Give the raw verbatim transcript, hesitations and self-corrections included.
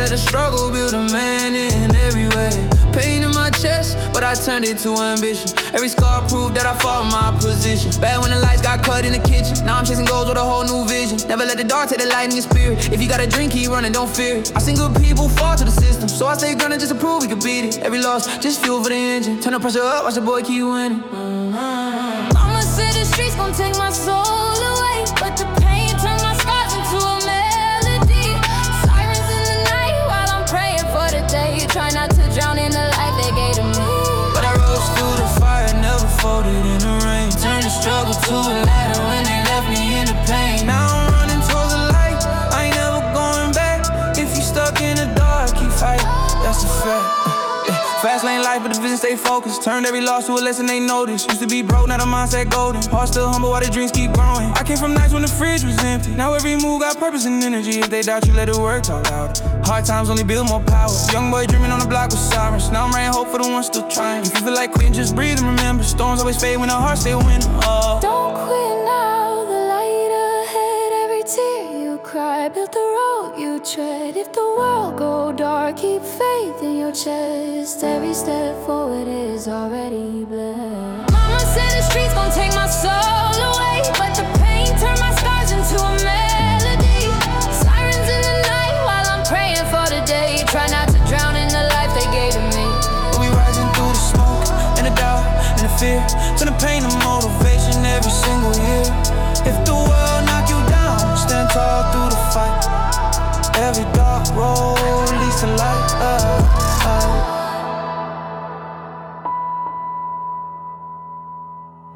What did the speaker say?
said the struggle built a man in every way. Pain in my chest, but I turned it to ambition. Every scar proved that I fought my position. Bad when the lights got cut in the kitchen. Now I'm chasing goals with a whole new vision. Never let the dark take the light in your spirit. If you got a drink, keep running, don't fear it. I seen good people fall to the system, so I stay grinding just to prove we could beat it. Every loss, just fuel for the engine. Turn the pressure up, watch the boy keep winning. Mm-hmm. Mama said the streets gon' take my soul away, but the pain turned my scars into a melody. Sirens in the night while I'm praying for the day. Try not to drown in the life they gave to me. But I rose through the fire, never folded in the rain. Turned the struggle to a ladder when they left me in the pain. Now I'm running towards the light, I ain't never going back. If you stuck in the dark, keep fighting, that's a fact. Fast lane life, but the vision stay focused. Turned every loss to a lesson they noticed. Used to be broke, now the mindset golden. Heart still humble while the dreams keep growing. I came from nights when the fridge was empty. Now every move got purpose and energy. If they doubt you, let it work talk louder. Hard times only build more power. Young boy dreaming on the block with sirens. Now I'm writing hope for the ones still trying. If you feel like quitting, just breathe and remember. Storms always fade when the heart stay winning. Oh. Don't quit now, the light ahead. Every tear you cry, build the road you tread. If the world go dark, keep faith in your chest. Every step forward is already blessed. Mama said the streets gon' take my soul away, but the pain turned my scars into a melody. Sirens in the night while I'm praying for the day. Try not to drown in the life they gave to me. We rising through the smoke and the doubt and the fear. Turn the pain to